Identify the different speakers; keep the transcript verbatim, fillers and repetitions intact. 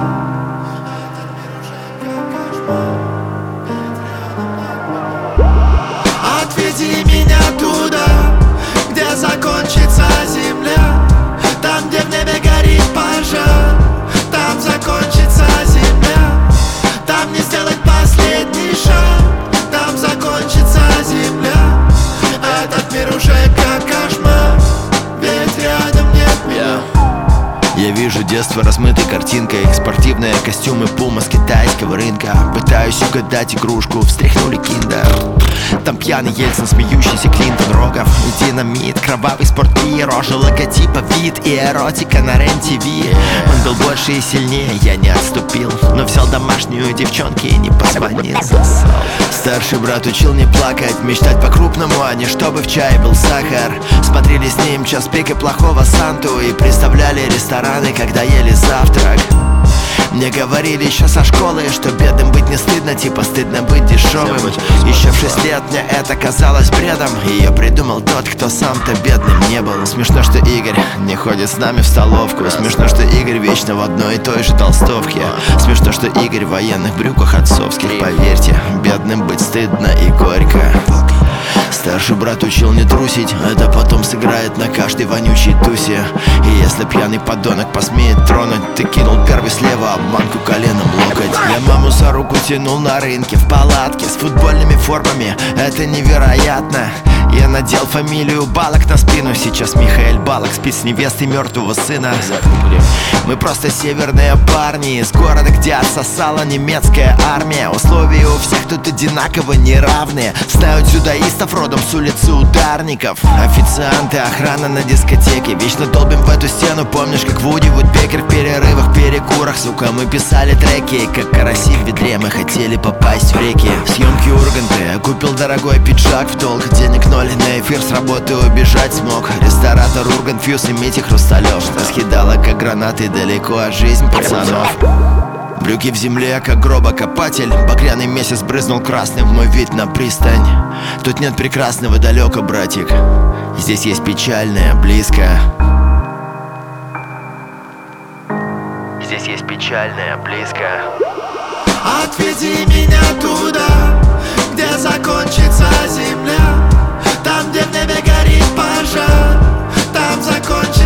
Speaker 1: Отведи меня туда, где закончится земля, там, где в небе горит пожар, там закончится земля, там не сделать последний шаг, там закончится земля. Этот мир уже как кошмар, ведь рядом нет меня.
Speaker 2: Я вижу детство размытой картинкой, спортивные костюмы Пума с китайского рынка. Пытаюсь угадать игрушку, встряхнули киндер. Там пьяный Ельцин, смеющийся Клинтон, Рогов, динамит, кровавый спортпир, рожа логотипа, вид и эротика на Рен-ТВ. Он был больше и сильнее, я не отступил, но взял домашнюю девчонки и не позвонил. Старший брат учил не плакать, мечтать по-крупному, а не чтобы в чае был сахар. Смотрели с ним час пик и плохого Санту и представляли рестораны, когда ели завтрак. Мне говорили еще со школы, что бедным быть не стыдно, типа стыдно быть дешевым. Еще в шесть лет мне это казалось бредом, ее придумал тот, кто сам-то бедным не был. Смешно, что Игорь не ходит с нами в столовку. Смешно, что Игорь вечно в одной и той же толстовке. Смешно, что Игорь в военных брюках отцовских. Поверьте, бедным быть стыдно и горько. Старший брат учил не трусить, это потом сыграет на каждой вонючей тусе. И если пьяный подонок посмеет тронуть, ты кинул первый слева, обманку коленом локоть. Я маму за руку тянул на рынке, в палатке с футбольными формами, это невероятно. Я надел фамилию Балок на спину, сейчас Михаэль Балок спит с невестой мертвого сына. Мы просто северные парни из города, где отсосала немецкая армия. Условия у всех тут одинаково неравные. Знают дзюдоистов родом с улицы Ударников. Официанты, охрана на дискотеке, вечно долбим в эту стену. Помнишь, как Вуди Вудпекер в перерывах, перекурах, сука, мы писали треки. Как караси в ведре, мы хотели попасть в реки. Съемки Урганта, я купил дорогой пиджак в долг. Денег ноль, на эфир с работы убежать смог. Ресторатор Ургант, Фьюз и Митя Хрусталев. Раскидала как гранаты далеко, а жизнь пацанов. Брюки в земле, как гробокопатель. Багряный месяц брызнул красным в мой вид на пристань. Тут нет прекрасного далеко, братик. Здесь есть печальное близко. Здесь есть печальное близко.
Speaker 1: Отведи меня туда, где закончится земля, там, где в небе горит пожар, там закончится